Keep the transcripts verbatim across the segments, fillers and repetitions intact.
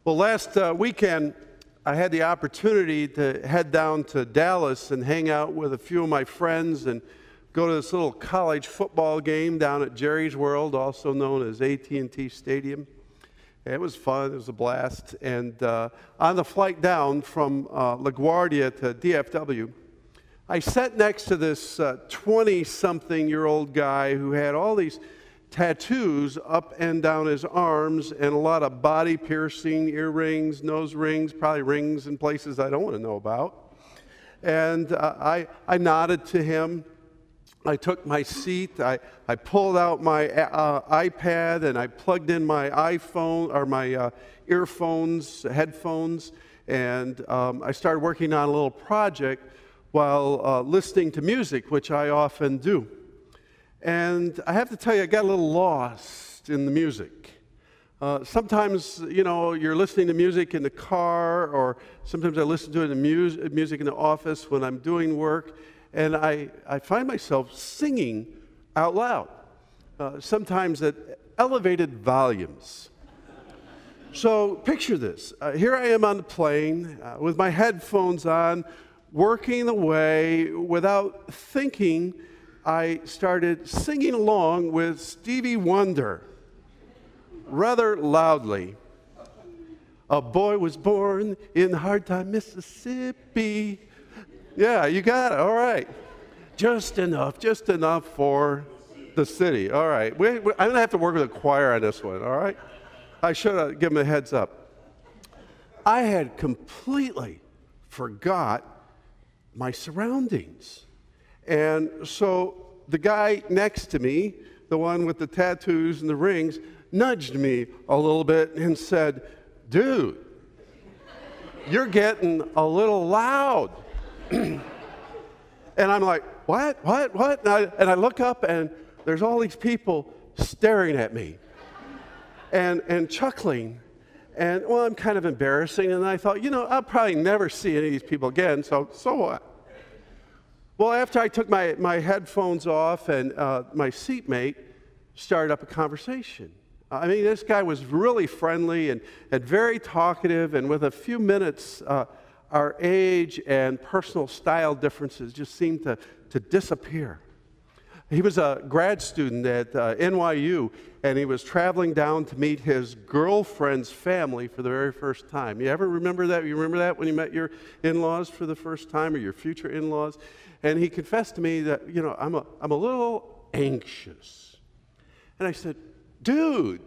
Well, last uh, weekend, I had the opportunity to head down to Dallas and hang out with a few of my friends and go to this little college football game down at Jerry's World, also known as A T and T Stadium. It was fun. It was a blast. And uh, on the flight down from uh, LaGuardia to D F W, I sat next to this twenty-something-year-old guy who had all these tattoos up and down his arms and a lot of body piercing, earrings, nose rings, probably rings in places I don't want to know about. And uh, I, I nodded to him. I took my seat. I, I pulled out my uh, iPad and I plugged in my iPhone or my uh, earphones, headphones, and um, I started working on a little project while uh, listening to music, which I often do. And I have to tell you, I got a little lost in the music. Uh, sometimes, you know, you're listening to music in the car, or sometimes I listen to it in mus- music in the office when I'm doing work, and I, I find myself singing out loud, uh, sometimes at elevated volumes. So picture this. Uh, here I am on the plane uh, with my headphones on, working away without thinking. I started singing along with Stevie Wonder, rather loudly. A boy was born in Hard Time, Mississippi. Yeah, you got it, all right. Just enough, just enough for the city. All right, we, we, I'm gonna have to work with a choir on this one, all right? I should have given a heads up. I had completely forgot my surroundings. And so the guy next to me, the one with the tattoos and the rings, nudged me a little bit and said, "Dude, you're getting a little loud." And I'm like, what, what, what? And I, and I look up and there's all these people staring at me and, and chuckling. And, well, I'm kind of embarrassing. And I thought, you know, I'll probably never see any of these people again, so so what? Well, after I took my, my headphones off and uh, my seatmate started up a conversation. I mean, this guy was really friendly and, and very talkative, and with a few minutes, uh, our age and personal style differences just seemed to, to disappear. He was a grad student at uh, N Y U, and he was traveling down to meet his girlfriend's family for the very first time. You ever remember that? You remember that when you met your in-laws for the first time, or your future in-laws? And he confessed to me that, you know, I'm a, I'm a little anxious. And I said, dude,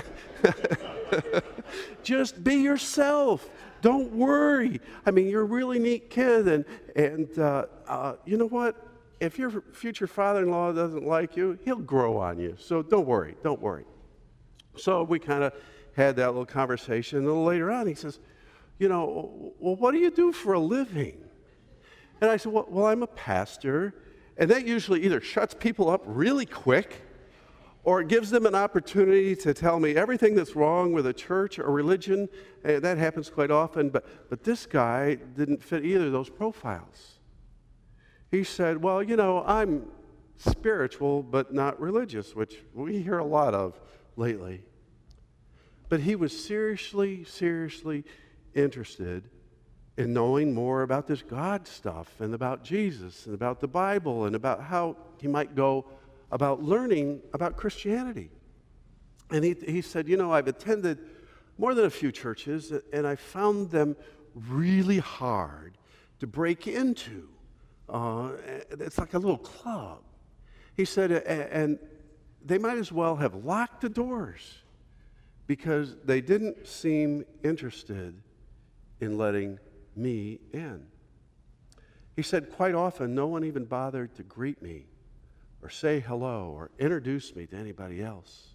just be yourself. Don't worry. I mean, you're a really neat kid. And, and uh, uh, you know what? If your future father-in-law doesn't like you, he'll grow on you. So don't worry. Don't worry. So we kind of had that little conversation. And a little later on, he says, you know, well, what do you do for a living? And I said, well, well, I'm a pastor, and that usually either shuts people up really quick or it gives them an opportunity to tell me everything that's wrong with a church or religion. And that happens quite often, but, but this guy didn't fit either of those profiles. He said, well, you know, I'm spiritual but not religious, which we hear a lot of lately. But he was seriously, seriously interested in knowing more about this God stuff and about Jesus and about the Bible and about how he might go about learning about Christianity. And he, he said, you know, I've attended more than a few churches, and I found them really hard to break into. Uh, it's like a little club. He said, and they might as well have locked the doors because they didn't seem interested in letting me in. He said, quite often, no one even bothered to greet me or say hello or introduce me to anybody else.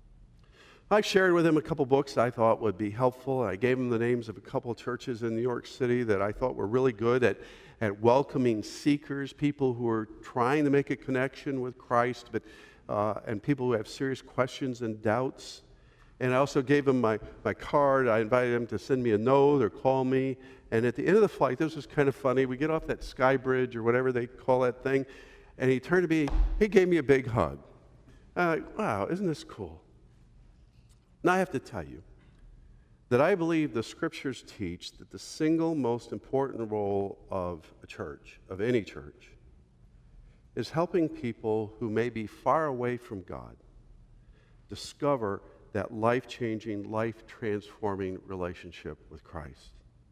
I shared with him a couple books I thought would be helpful. I gave him the names of a couple of churches in New York City that I thought were really good at, at welcoming seekers, people who are trying to make a connection with Christ, but uh, and people who have serious questions and doubts. And I also gave him my, my card. I invited him to send me a note or call me. And at the end of the flight, this was kind of funny. We get off that sky bridge or whatever they call that thing, and he turned to me, he gave me a big hug. I'm like, wow, isn't this cool? Now I have to tell you, that I believe the scriptures teach that the single most important role of a church, of any church, is helping people who may be far away from God discover that life-changing, life-transforming relationship with Christ.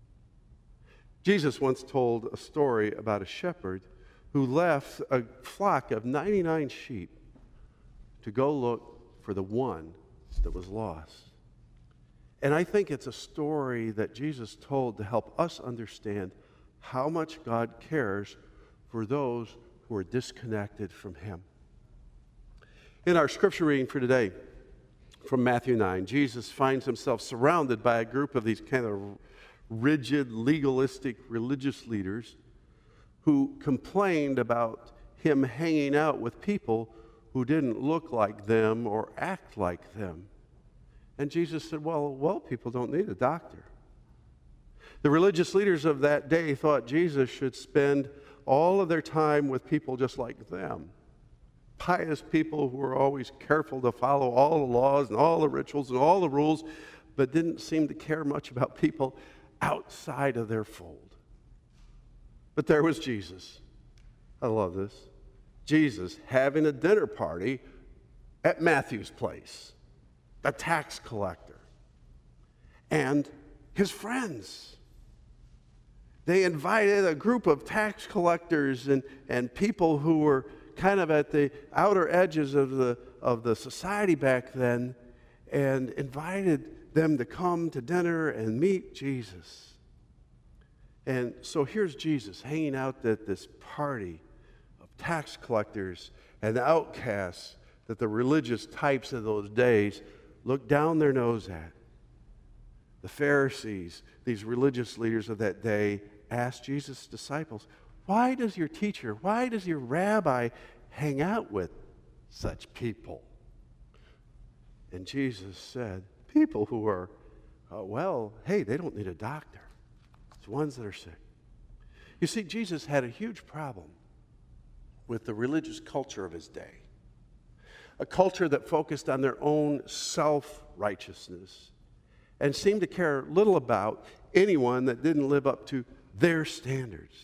Jesus once told a story about a shepherd who left a flock of ninety-nine sheep to go look for the one that was lost. And I think it's a story that Jesus told to help us understand how much God cares for those who are disconnected from Him. In our scripture reading for today, from Matthew nine, Jesus finds himself surrounded by a group of these kind of rigid, legalistic religious leaders who complained about him hanging out with people who didn't look like them or act like them. And Jesus said, well, well, people don't need a doctor. The religious leaders of that day thought Jesus should spend all of their time with people just like them. Pious people who were always careful to follow all the laws and all the rituals and all the rules, but didn't seem to care much about people outside of their fold. But there was Jesus. I love this. Jesus having a dinner party at Matthew's place, a tax collector, and his friends. They invited a group of tax collectors and, and people who were kind of at the outer edges of the, of the society back then, and invited them to come to dinner and meet Jesus. And so here's Jesus hanging out at this party of tax collectors and outcasts that the religious types of those days looked down their nose at. The Pharisees, these religious leaders of that day, asked Jesus' disciples, why does your teacher, why does your rabbi hang out with such people? And Jesus said, people who are, uh, well, hey, they don't need a doctor. It's ones that are sick. You see, Jesus had a huge problem with the religious culture of his day, a culture that focused on their own self-righteousness and seemed to care little about anyone that didn't live up to their standards.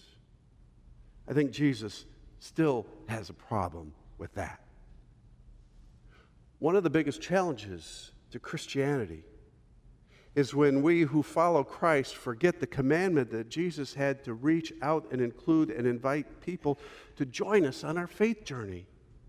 I think Jesus still has a problem with that. One of the biggest challenges to Christianity is when we who follow Christ forget the commandment that Jesus had to reach out and include and invite people to join us on our faith journey.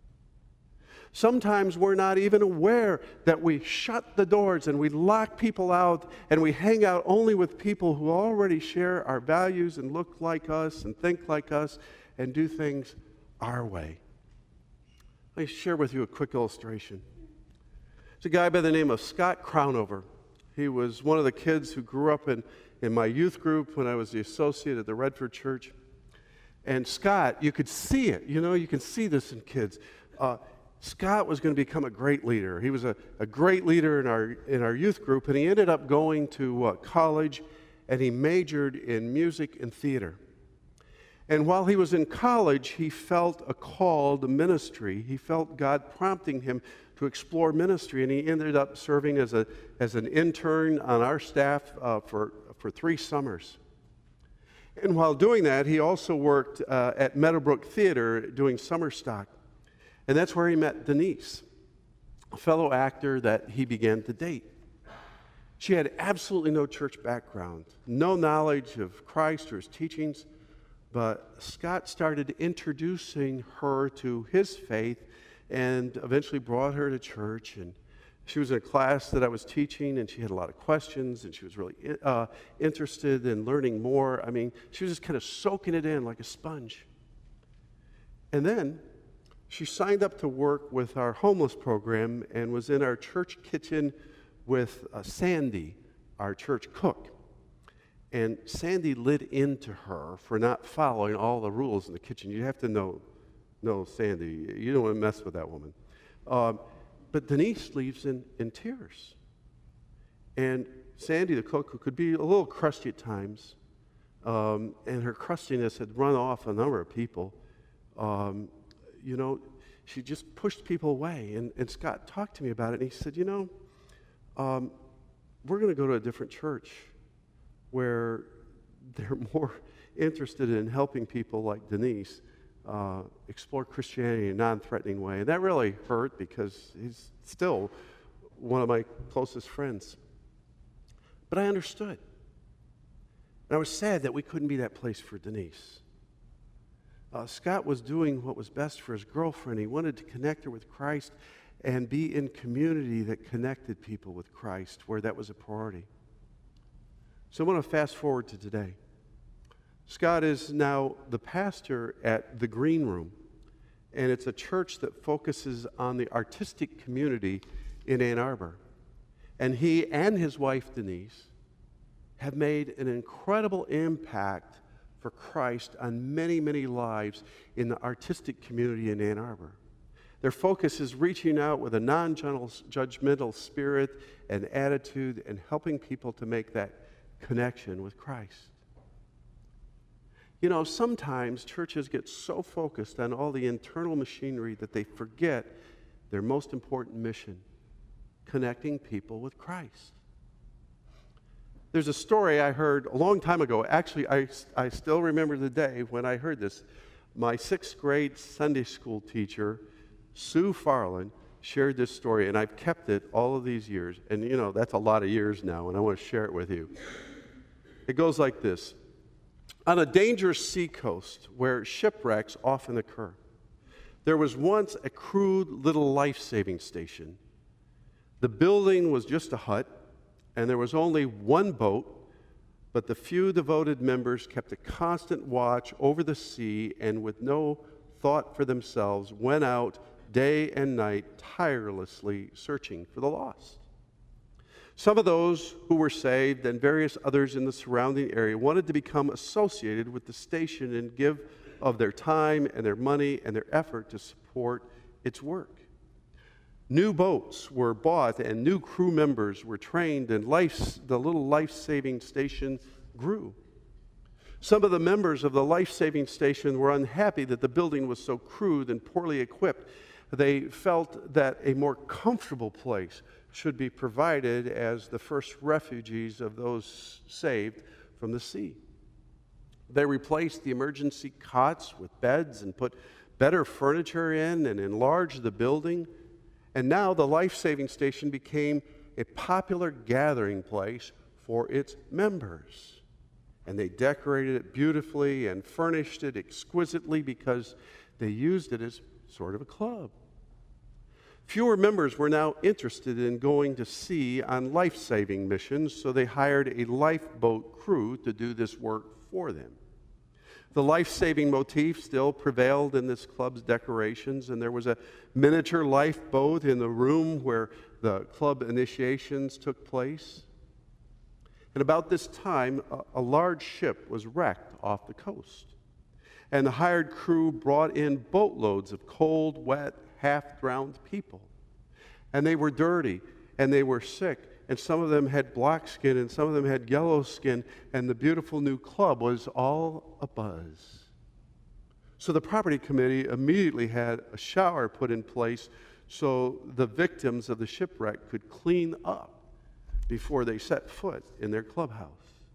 Sometimes we're not even aware that we shut the doors and we lock people out and we hang out only with people who already share our values and look like us and think like us and do things our way. Let me share with you a quick illustration. It's a guy by the name of Scott Crownover. He was one of the kids who grew up in, in my youth group when I was the associate at the Redford Church. And Scott, you could see it. You know, you can see this in kids. Uh, Scott was going to become a great leader. He was a, a great leader in our, in our youth group, and he ended up going to uh, college, and he majored in music and theater. And while he was in college, he felt a call to ministry. He felt God prompting him to explore ministry, and he ended up serving as, a, as an intern on our staff uh, for, for three summers. And while doing that, he also worked uh, at Meadowbrook Theater doing summer stock. And that's where he met Denise, a fellow actor that he began to date. She had absolutely no church background, no knowledge of Christ or his teachings, but Scott started introducing her to his faith and eventually brought her to church. And she was in a class that I was teaching, and she had a lot of questions, and she was really uh, interested in learning more. I mean, she was just kind of soaking it in like a sponge. And then she signed up to work with our homeless program and was in our church kitchen with uh, Sandy, our church cook. And Sandy lit into her for not following all the rules in the kitchen. You have to know, know Sandy. You don't want to mess with that woman. Um, but Denise leaves in, in tears. And Sandy, the cook, who could be a little crusty at times, um, and her crustiness had run off a number of people, um, you know, she just pushed people away. And, and Scott talked to me about it, and he said, you know, um, we're going to go to a different church where they're more interested in helping people like Denise uh, explore Christianity in a non-threatening way. And that really hurt because he's still one of my closest friends. But I understood. And I was sad that we couldn't be that place for Denise. Uh, Scott was doing what was best for his girlfriend. He wanted to connect her with Christ and be in community that connected people with Christ, where that was a priority. So I want to fast forward to today. Scott is now the pastor at the Green Room, and it's a church that focuses on the artistic community in Ann Arbor. And he and his wife, Denise, have made an incredible impact for Christ on many, many lives in the artistic community in Ann Arbor. Their focus is reaching out with a non-judgmental spirit and attitude and helping people to make that connection with Christ. You know, sometimes churches get so focused on all the internal machinery that they forget their most important mission, connecting people with Christ. There's a story I heard a long time ago. Actually, I, I still remember the day when I heard this. My sixth grade Sunday school teacher, Sue Farland, shared this story, and I've kept it all of these years. And, you know, that's a lot of years now, and I want to share it with you. It goes like this. On a dangerous seacoast where shipwrecks often occur, there was once a crude little life-saving station. The building was just a hut, and there was only one boat, but the few devoted members kept a constant watch over the sea and with no thought for themselves went out day and night tirelessly searching for the lost. Some of those who were saved and various others in the surrounding area wanted to become associated with the station and give of their time and their money and their effort to support its work. New boats were bought and new crew members were trained, and life, the little life-saving station grew. Some of the members of the life-saving station were unhappy that the building was so crude and poorly equipped. They felt that a more comfortable place should be provided as the first refugees of those saved from the sea. They replaced the emergency cots with beds and put better furniture in and enlarged the building. And now the life-saving station became a popular gathering place for its members. And they decorated it beautifully and furnished it exquisitely because they used it as sort of a club. Fewer members were now interested in going to sea on life-saving missions, so they hired a lifeboat crew to do this work for them. The life-saving motif still prevailed in this club's decorations, and there was a miniature lifeboat in the room where the club initiations took place. And about this time, a, a large ship was wrecked off the coast, and the hired crew brought in boatloads of cold, wet, half-drowned people. And they were dirty, and they were sick, and some of them had black skin, and some of them had yellow skin, and the beautiful new club was all abuzz. So the property committee immediately had a shower put in place so the victims of the shipwreck could clean up before they set foot in their clubhouse.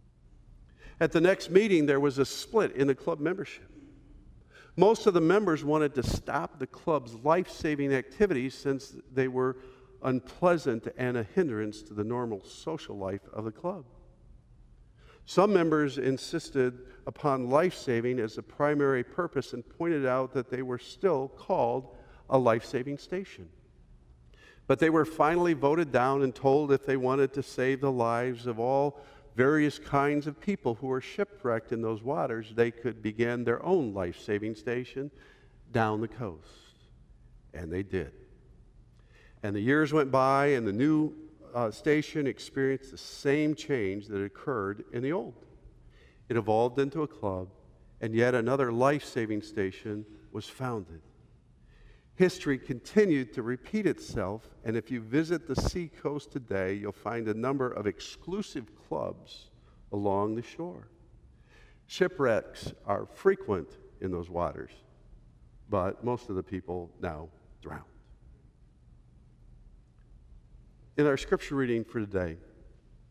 At the next meeting, there was a split in the club membership. Most of the members wanted to stop the club's life-saving activities since they were unpleasant and a hindrance to the normal social life of the club. Some members insisted upon life-saving as the primary purpose and pointed out that they were still called a life-saving station. But they were finally voted down and told if they wanted to save the lives of all various kinds of people who were shipwrecked in those waters, they could begin their own life-saving station down the coast. And they did. And the years went by, and the new uh, station experienced the same change that occurred in the old. It evolved into a club, and yet another life-saving station was founded. History continued to repeat itself, and if you visit the seacoast today, you'll find a number of exclusive clubs along the shore. Shipwrecks are frequent in those waters, but most of the people now drown. In our scripture reading for today,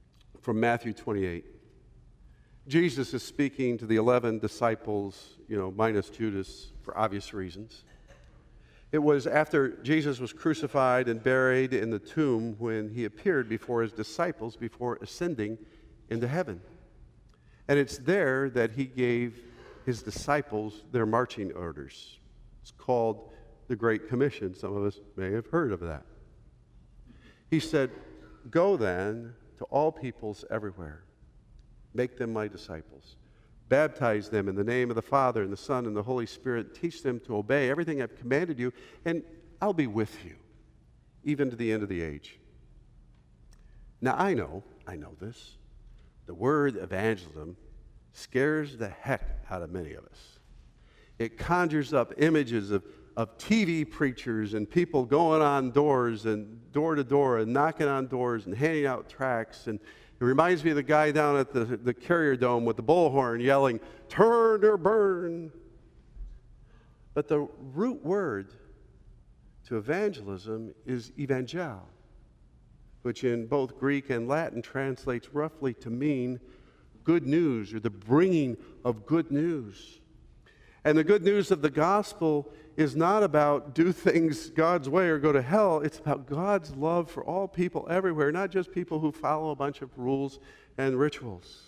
from Matthew twenty-eight. Jesus is speaking to the eleven disciples, you know, minus Judas for obvious reasons. It was after Jesus was crucified and buried in the tomb when he appeared before his disciples before ascending into heaven. And it's there that he gave his disciples their marching orders. It's called the Great Commission. Some of us may have heard of that. He said, "Go then to all peoples everywhere. Make them my disciples. Baptize them in the name of the Father and the Son and the Holy Spirit. Teach them to obey everything I've commanded you, and I'll be with you, even to the end of the age." Now, I know, I know this. The word evangelism scares the heck out of many of us. It conjures up images of, of T V preachers and people going on doors and door to door and knocking on doors and handing out tracts. And it reminds me of the guy down at the, the Carrier Dome with the bullhorn yelling, "Turn or burn." But the root word to evangelism is evangel, which in both Greek and Latin translates roughly to mean good news, or the bringing of good news. And the good news of the gospel is not about do things God's way or go to hell. It's about God's love for all people everywhere, not just people who follow a bunch of rules and rituals.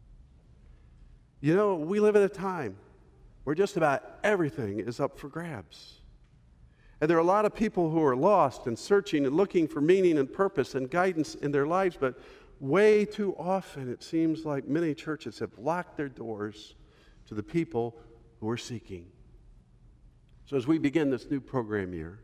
You know, we live in a time where just about everything is up for grabs. And there are a lot of people who are lost and searching and looking for meaning and purpose and guidance in their lives, but way too often it seems like many churches have locked their doors to the people who are seeking. So as we begin this new program year,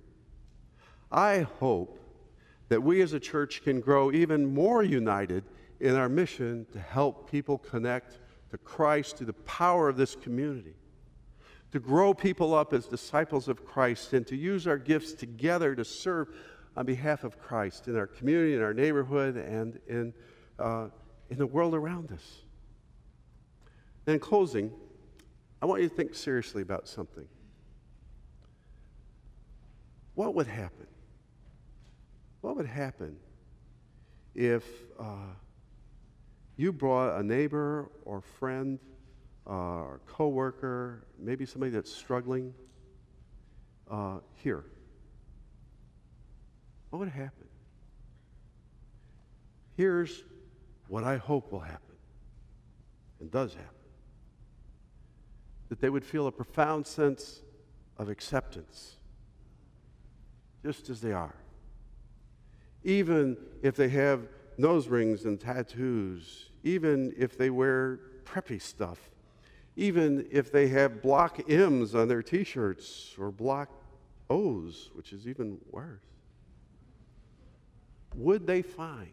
I hope that we as a church can grow even more united in our mission to help people connect to Christ through the power of this community, to grow people up as disciples of Christ, and to use our gifts together to serve on behalf of Christ in our community, in our neighborhood, and in, uh, in the world around us. And in closing, I want you to think seriously about something. What would happen? What would happen if uh, you brought a neighbor or friend uh, or coworker, maybe somebody that's struggling uh, here? What would happen? Here's what I hope will happen, and does happen. That they would feel a profound sense of acceptance, just as they are. Even if they have nose rings and tattoos, even if they wear preppy stuff, even if they have block M's on their t-shirts or block O's, which is even worse, would they find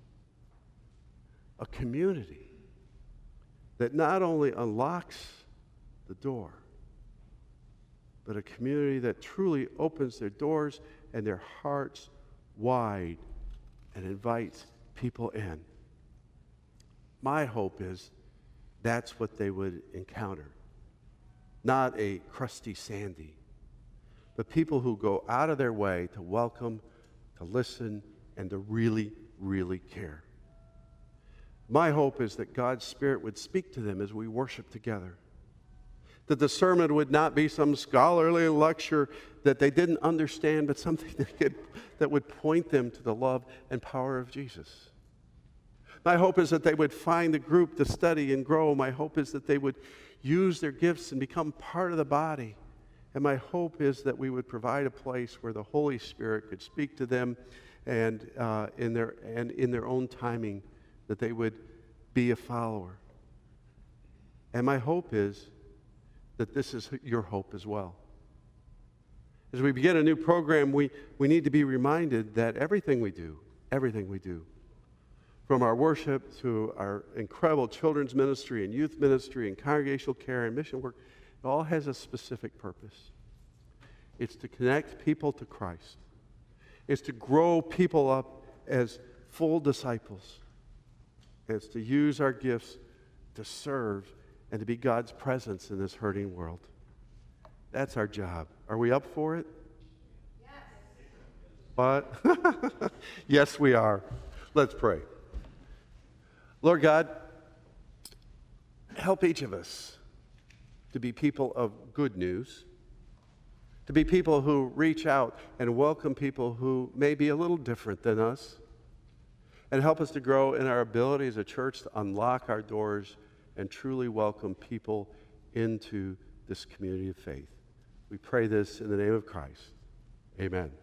a community that not only unlocks the door, but a community that truly opens their doors and their hearts wide and invites people in? My hope is that's what they would encounter. Not a crusty Sandy, but people who go out of their way to welcome, to listen, and to really, really care. My hope is that God's Spirit would speak to them as we worship together. That the sermon would not be some scholarly lecture that they didn't understand, but something that, could, that would point them to the love and power of Jesus. My hope is that they would find a group to study and grow. My hope is that they would use their gifts and become part of the body. And my hope is that we would provide a place where the Holy Spirit could speak to them, and uh, in their and in their own timing, that they would be a follower. And my hope is that this is your hope as well. As we begin a new program, we, we need to be reminded that everything we do, everything we do, from our worship to our incredible children's ministry and youth ministry and congregational care and mission work, it all has a specific purpose. It's to connect people to Christ. It's to grow people up as full disciples. It's to use our gifts to serve and to be God's presence in this hurting world. That's our job. Are we up for it? Yes. But yes, we are. Let's pray. Lord God, help each of us to be people of good news, to be people who reach out and welcome people who may be a little different than us, and help us to grow in our ability as a church to unlock our doors and truly welcome people into this community of faith. We pray this in the name of Christ. Amen.